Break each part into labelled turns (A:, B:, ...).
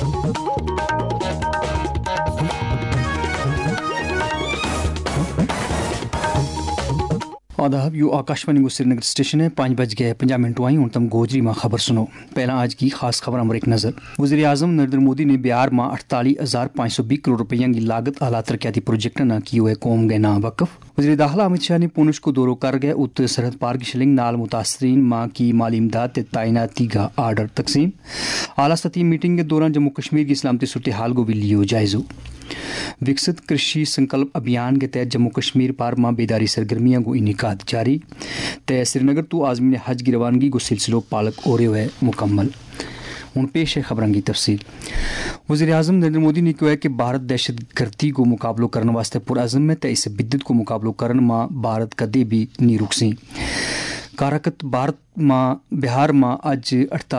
A: आदाब, यो आकाशवाणी को श्रीनगर स्टेशन है। 5 बज गए 50 मिनट आई। तम गोजरी में खबर सुनो। पहला आज की खास खबर पर एक नज़र। वज़ीर आज़म नरेंद्र मोदी ने बिहार में 48,520 करोड़ रुपये की लागत आला तरक्याती प्रोजेक्ट न की हुए कौम गए ना वक़फ़। वज़ीर दाखिला अमित शाह ने पुंछ को दौरो कर गए। उत्तर सरहद पार की शिलिंग नाल मुतासरीन माँ की माली इमदाद तैनाती का आर्डर तकसीम। आला सतही मीटिंग के दौरान जम्मू कश्मीर की सलामती सूरत हाल को भी लियो जायज़ो। विकसित कृषि संकल्प अभियान के तहत जम्मू कश्मीर पार मां बेदारी सरगर्मियां को इनिकाद जारी। तय श्रीनगर तो आज़मीन हज की रवानगी को सिलसिलो पालक ओरे हुए मुकम्मल। हूँ पेश है खबरों की तफसील। वज़ीर आज़म नरेंद्र मोदी ने कहा है कि भारत दहशत गर्दी को मुकाबलो करने वास्ते पुरअज़म है। तो इस बिद्दत को मुकाबलो करने में भारत कदे भी नहीं रुकसी। कारकत भारत माँ बिहार में अज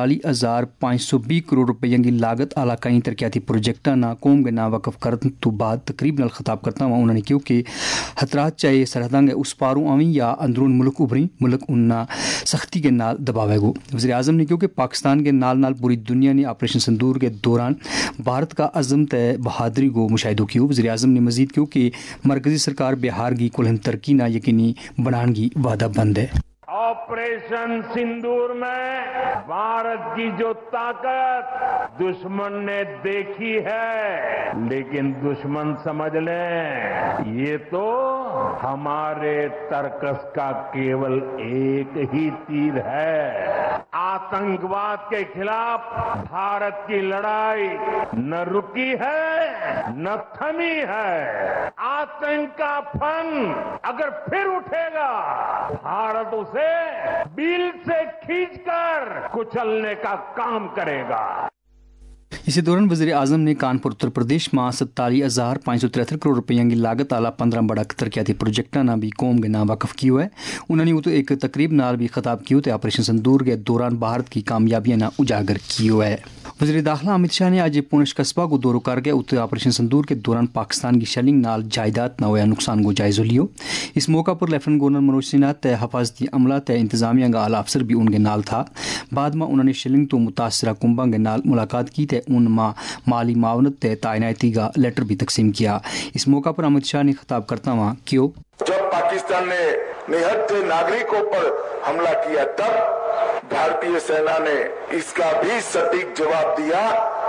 A: 48,520 करोड़ रुपये की लागत आला कई तरक्याती प्रोजेक्टा ना कौम के ना वक़फ़ करने तो बाद तकरीब नाल खिताब करता हुआ उन्होंने कहा कि खतरात चाहे सरहदां के उस पारों आवी या अंदरून मुल्क उभरी मुल्क उन्ना सख्ती के नाल दबावेगो। वज़ीर आज़म ने कहा कि पाकिस्तान के नाल नाल पूरी दुनिया ने ऑपरेशन सिंदूर के दौरान भारत का अज़म तय बहादुरी को मुशाहिदो किया। वज़ीर आज़म ने मजीद कहा कि मरकजी सरकार बिहार की कुल तरक्की ना यकीनी बनाने की वादा बंद है।
B: ऑपरेशन सिंदूर में भारत की जो ताकत दुश्मन ने देखी है, लेकिन दुश्मन समझ ले ये तो हमारे तर्कस का केवल एक ही तीर है। आतंकवाद के खिलाफ भारत की लड़ाई न रुकी है न थमी है। आतंक का फन अगर फिर उठेगा, भारत उसे बिल से खींचकर कुचलने का काम करेगा।
A: इसी दौरान वज़ीर आज़म ने कानपुर उत्तर प्रदेश में 47,573 करोड़ रुपये की लागत आला 15 बड़ा तरक्याती प्रोजेक्टा ना भी कौम के ना वक़फ़ किया है। उन्होंने वो तो एक तकरीब नाल भी खिताब किया तो ऑपरेशन सिंदूर के दौरान भारत की कामयाबियां ना उजागर किया है। वज़ीर दाखिला अमित शाह ने आज पुंछ कस्बा को दौरो कर गया। उत्तर ऑपरेशन सिंदूर के दौरान पाकिस्तान की शेलिंग नाल जायदाद न होया नुकसान को जायज़ो लियो। इस मौका पर लेफ्टिनेंट गवर्नर मनोज सिन्हा तय हफाजती अमला तय इंतजामिया का आला अफसर भी उनके नाल था। बाद में उन्होंने शेलिंग तो मुतासरा कुंबा के नाल मुलाकात की तय उन माली मावनत तय तैनाती का लेटर भी तकसीम किया। इस मौका पर अमित शाह ने खिताब करता हुआ क्यों
C: जब पाकिस्तान ने निहत्थे नागरिकों पर हमला किया तब भारतीय सेना ने इसका भी सटीक जवाब दिया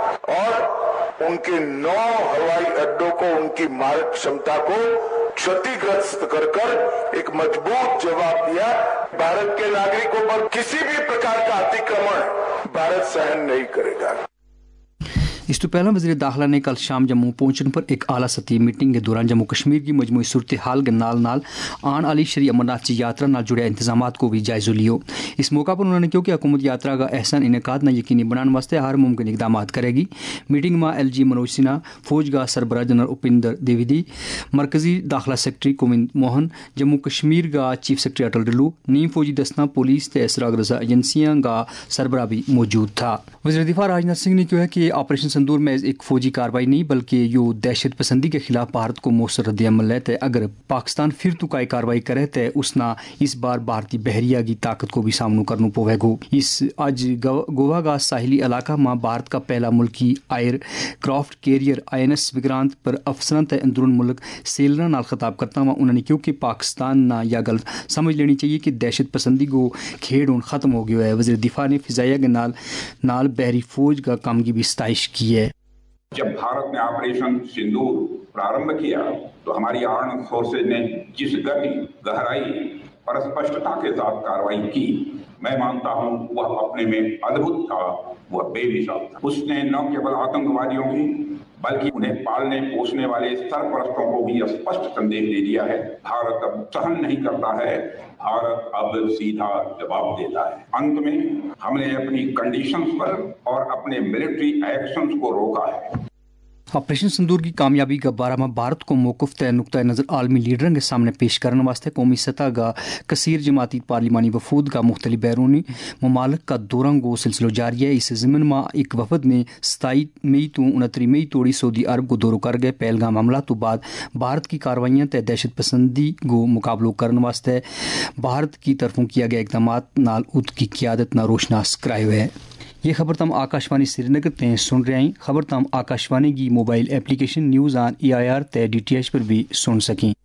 C: और उनके 9 हवाई अड्डों को उनकी मारक क्षमता को क्षतिग्रस्त कर एक मजबूत जवाब दिया। भारत के नागरिकों पर किसी भी प्रकार का अतिक्रमण भारत सहन नहीं करेगा।
A: इस तो पहला वज़ीर दाखिला ने कल शाम जम्मू पहुंचने पर एक आला सतही मीटिंग के दौरान जम्मू कश्मीर की मजमूई सूरत हाल के नाल नाल आन आली श्री अमरनाथ जी यात्रा नाल जुड़े इंतजाम को भी जायज़ो लियो। इस मौका पर उन्होंने कहा कि हुकूमत यात्रा का एहसन इनेकाद न यकीनी बनाने वास्ते हर मुमकिन इकदाम करेगी। मीटिंग में LG मनोज सिन्हा, फौज का सरबराह जनरल उपिंदर द्विवेदी, मरकजी दाखिला सेक्रेटरी गोविंद मोहन, जम्मू कश्मीर का चीफ सेक्रेटरी अटल डल्लू, नीम फौजी दस्ता पुलिस ते इसराग रजा एजेंसियां का सरबराह भी मौजूद था। वज़ीर दिफा राजनाथ सिंह ने कहा कि ऑपरेशन सिंदूर में एक फौजी कार्रवाई नहीं बल्कि यो दहशत पसंदी के खिलाफ भारत को मौसर रद्द-ए-अमल है। तो अगर पाकिस्तान फिर तो कोई कार्रवाई करे तो उसना इस बार भारतीय बहरिया की ताकत को भी सामना करना पवेगो। इस आज गोवा का साहिली इलाका में भारत का पहला मुल्की aircraft carrier INS Vikrant पर अफसरान तय अंदरून मुल्क सेलरा नाल खिताब करता हुआ उन्होंने क्यों कि पाकिस्तान ना या गलत समझ लेनी चाहिए कि दहशत पसंदी को खेड़ खत्म हो गया है। वज़ीर दिफा ने फिजाइया के नाल बहरी फौज का काम की भी सताइश की है।
D: जब भारत ने ऑपरेशन सिंदूर प्रारंभ किया तो हमारी आर्म्ड फोर्सेज ने जिस गति, गहराई और स्पष्टता के साथ कार्रवाई की, मैं मानता हूं वह अपने में अद्भुत था, वह बेमिसाल था। उसने न केवल आतंकवादियों की बल्कि उन्हें पालने पोसने वाले सरपरस्तों को भी स्पष्ट संदेश दे दिया है। भारत अब सहन नहीं करता है, भारत अब सीधा जवाब देता है। अंत में हमने अपनी कंडीशंस पर और अपने मिलिट्री एक्शंस को रोका है।
A: ऑपरेशन सिंदूर की कामयाबी का बारे में भारत को मौक़िफ़ तय नुक्ता नज़र आलमी लीडरों के सामने पेश करने वास्ते कौमी सतह का कसीर जमाती पार्लिमानी वफूद का मुख्तलिफ बैरूनी ममालिक का दौरा को सिलसिलो जारी है। इस ज़िमन में एक वफद ने 27 मई तो 29 मई तोड़ी सऊदी अरब को दौरो कर गए। पहलगाम हमला तो बाद भारत की कार्रवाइयाँ तय दहशत पसंदी को मुकाबलो करने वास्ते भारत की तरफों किया गया इकदाम नाल उद की क़ियादत ना रोशनास कराए हुए है। ये खबर तम आकाशवाणी श्रीनगर ते सुन रहे हैं। खबर तम आकाशवाणी की mobile application news on EIR ते DTH पर भी सुन सकें।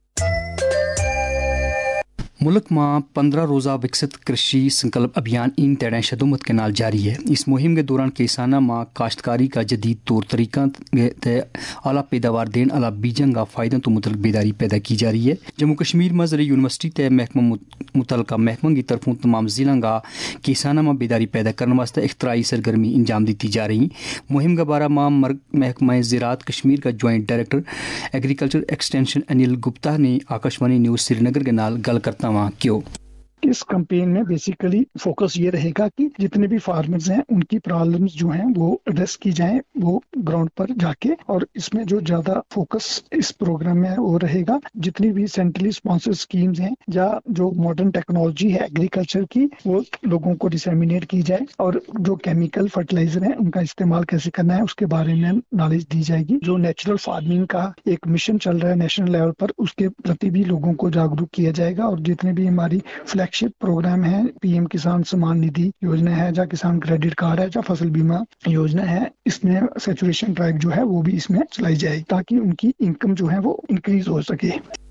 A: मुल्क में 15 रोज़ा विकसित कृषि संकल्प अभियान इन तेरह शदुमत के नाल जारी है। इस मुहिम के दौरान किसाना में काश्तकारी का जदीद तौर तरीका आला पैदावार देने आला बीजन का फ़ायदा तो मुतलक बेदारी पैदा की जा रही है। जम्मू कश्मीर में ज़रिए यूनिवर्सिटी ते महकमा मुतलका महकमा की तरफों तमाम ज़िलों का किसाना में बेदारी पैदा करने वास्ते इख्तराई सरगर्मी अंजाम दी जा रही। मुहिम के बारे में महकमा ज़राअत कश्मीर का joint director agriculture extension Anil Gupta ने आकाशवाणी न्यूज़ श्रीनगर के नाल गल करता क्यों।
E: इस कैंपेन में बेसिकली फोकस ये रहेगा कि जितने भी फार्मर्स हैं उनकी प्रॉब्लम्स जो हैं वो एड्रेस की जाएं वो ग्राउंड पर जाके, और इसमें जो ज्यादा फोकस इस प्रोग्राम में वो रहेगा जितनी भी सेंट्रली स्पॉन्सर्ड स्कीम्स हैं या जो मॉडर्न टेक्नोलॉजी है एग्रीकल्चर की वो लोगों को डिसेमिनेट की जाए, और जो केमिकल फर्टिलाइजर है उनका इस्तेमाल कैसे करना है उसके बारे में नॉलेज दी जाएगी। जो नेचुरल फार्मिंग का एक मिशन चल रहा है नेशनल लेवल पर उसके प्रति भी लोगों को जागरूक किया जाएगा, और जितने भी हमारी फ्लैगशिप प्रोग्राम है PM किसान सम्मान निधि योजना है या किसान क्रेडिट कार्ड है या फसल बीमा योजना है, इसमें सैचुरेशन ड्राइव जो है वो भी इसमें चलाई जाएगी ताकि उनकी इनकम जो है वो इंक्रीज हो सके।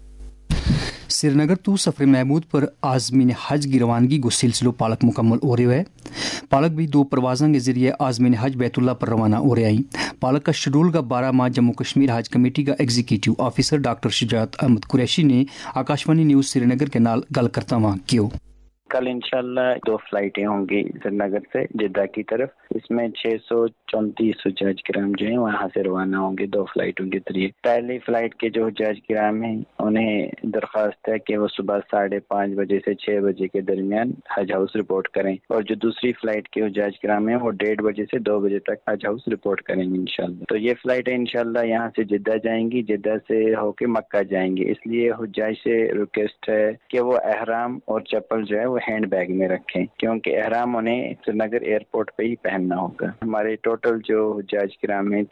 A: श्रीनगर तो सफर महमूद पर आज़मीन हज की रवानगी को सिलसिलो पालक मुकम्मल हो रहा है। पालक भी 2 परवाज़ों के जरिए आज़मीन हज बैतुल्ला पर रवाना हो रहा है। पालक का शेड्यूल का 12 माह जम्मू कश्मीर हज कमेटी का executive officer doctor Shujat Ahmad Qureshi ने आकाशवाणी न्यूज़ श्रीनगर के नाल गल करता वहाँ क्यों।
F: कल इंशाल्लाह 2 फ्लाइटें होंगी श्रीनगर से जिद्दा की तरफ। इसमें 634 हुज्जाज किराम जो हैं वहाँ से रवाना होंगे 2 फ्लाइटों के जरिए। पहली फ्लाइट के जो हुज्जाज किराम हैं उन्हें दरख्वास्त है कि वो सुबह 5:30 बजे से 6 बजे के दरमियान हज हाउस रिपोर्ट करें, और जो दूसरी फ्लाइट के हुज्जाज किराम हैं वो 1:30 बजे से 2 बजे तक हज हाउस रिपोर्ट करेंगे इंशाल्लाह। तो ये फ्लाइटें इंशाल्लाह यहाँ से जिद्दा जाएंगी, जिद्दा से होके मक्का जाएंगी। इसलिए हुज्जाज से रिक्वेस्ट है कि वो एहराम और चप्पल जो है वो हैंड बैग में रखें, क्योंकि एहराम उन्हें श्रीनगर एयरपोर्ट पे ही पहनना होगा। हमारे टोटल जो हुज्जाज किराम हैं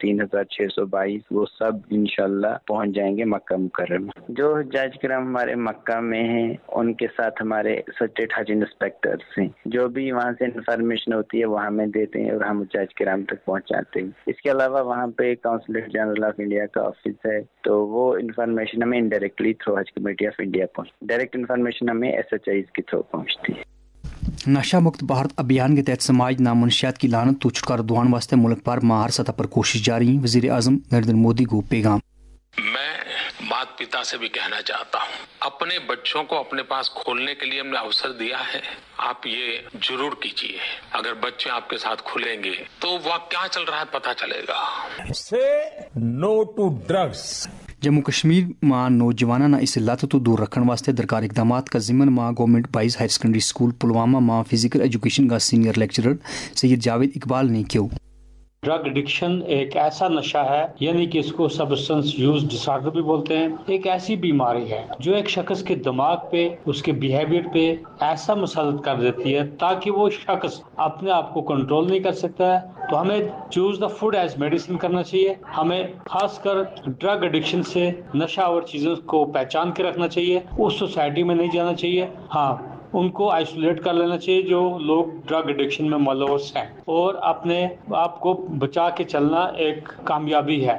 F: 3622 वो सब इंशाल्लाह पहुंच जाएंगे मक्का मुकर्रमा। जो हुज्जाज किराम हमारे मक्का में हैं उनके साथ हमारे स्टेट हज इंस्पेक्टर्स हैं, जो भी वहाँ से इंफॉर्मेशन होती है वो हमें देते हैं और हम हुज्जाज किराम तक पहुँचाते हैं। इसके अलावा वहाँ पे काउंसलेट जनरल ऑफ इंडिया का ऑफिस है, तो वो इंफॉर्मेशन हमें इनडायरेक्टली थ्रू हज committee of India direct information हमें SHIs के थ्रू पहुँचती है।
A: नशा मुक्त भारत अभियान के तहत समाज नामनशियात की लानत तो छुटकारा दिलाने वास्ते मुल्क भर में हर सतह पर कोशिश जारी है। वज़ीर आज़म नरेंद्र मोदी को पैगाम।
G: मैं माता पिता से भी कहना चाहता हूँ, अपने बच्चों को अपने पास खोलने के लिए हमने अवसर दिया है, आप ये जरूर कीजिए। अगर बच्चे आपके साथ खुलेंगे तो वह क्या चल रहा है पता चलेगा।
H: Say no to drugs.
A: Jammu Kashmir में नौजवाना ना इस लत तो दूर रखने वास्ते दरकार इकदाम का जिम्मन में government boys higher secondary school Pulwama में फिजिकल एजुकेशन का सीनियर लेक्चरर सैयद जावेद इकबाल ने क्यों।
I: ड्रग एडिक्शन एक ऐसा नशा है, यानी कि इसको सब्सटेंस यूज डिसऑर्डर भी बोलते हैं। एक ऐसी बीमारी है जो एक शख्स के दिमाग पे, उसके बिहेवियर पे ऐसा मुसल्लत कर देती है ताकि वो शख्स अपने आप को कंट्रोल नहीं कर सकता है। तो हमें choose the food as medicine करना चाहिए। हमें खासकर ड्रग एडिक्शन से नशा और चीजों को पहचान के रखना चाहिए। उस सोसाइटी में नहीं जाना चाहिए। हाँ, उनको आइसोलेट कर लेना चाहिए जो लोग ड्रग एडिक्शन में मुलव्वस हैं, और अपने आप को बचा के चलना एक कामयाबी है।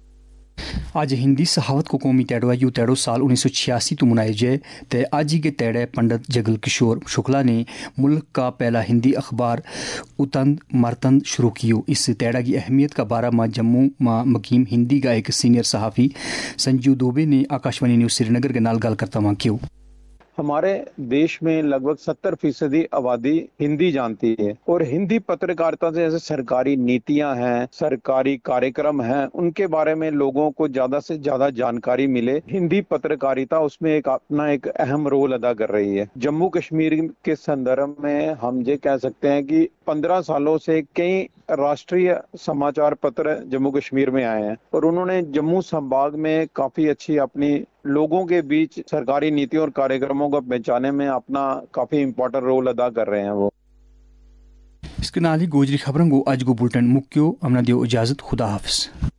A: आज हिंदी सहावत को कौमी तेड़ो यू तेड़ो साल 1986 तो मनाए जाए ते आज ही के तेड़े पंडित जगल किशोर शुक्ला ने मुल्क का पहला हिंदी अखबार उतंद मरतंद शुरू कियो। इस तेड़ा की अहमियत का बारा में जम्मू में मकीम हिंदी का एक सीनियर सहाफ़ी संजू दोबे ने आकाशवाणी न्यूज़ श्रीनगर के नाल गल करता वहाँ क्यों।
J: हमारे देश में लगभग 70% आबादी हिंदी जानती है, और हिंदी पत्रकारिता से जैसे सरकारी नीतियां हैं, सरकारी कार्यक्रम हैं, उनके बारे में लोगों को ज्यादा से ज्यादा जानकारी मिले। हिंदी पत्रकारिता उसमें एक अहम रोल अदा कर रही है। जम्मू कश्मीर के संदर्भ में हम ये कह सकते हैं कि 15 सालों से कई राष्ट्रीय समाचार पत्र जम्मू कश्मीर में आए हैं, और उन्होंने जम्मू संभाग में काफी अच्छी अपनी लोगों के बीच सरकारी नीतियों और कार्यक्रमों को पहचाने में अपना काफी इम्पोर्टेंट रोल अदा कर रहे हैं। वो
A: इसके नाल ही गोजरी खबरों को आज को बुलेटिन मुक्यो अमना दियो इजाजत। खुदा हाफिज।